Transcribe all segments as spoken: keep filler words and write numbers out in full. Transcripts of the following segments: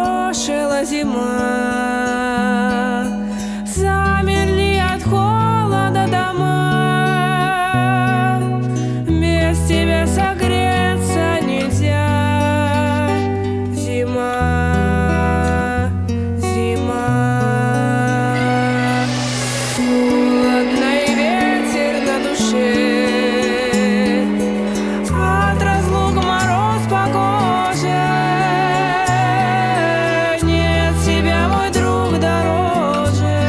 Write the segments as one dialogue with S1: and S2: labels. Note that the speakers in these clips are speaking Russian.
S1: прошила зима, замерли от холода дома, без тебя согреться нельзя. Зима, зима, холодный ветер на душе, от разлук мороз по коже. Нет тебя, мой друг, дороже,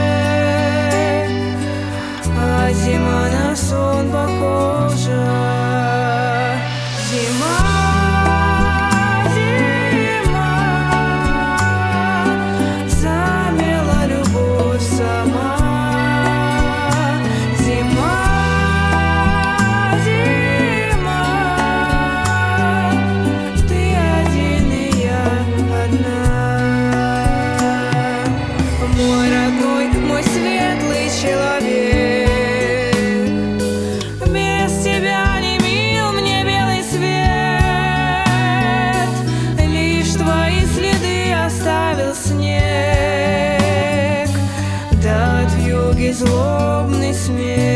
S1: а зима на сон похожа. Зима, зима, замела любовь сама. Зима, зима, ты один и я одна. Мой родной, мой светлый человек, без тебя не мил мне белый свет, лишь твои следы оставил снег, да от вьюги злобный смех.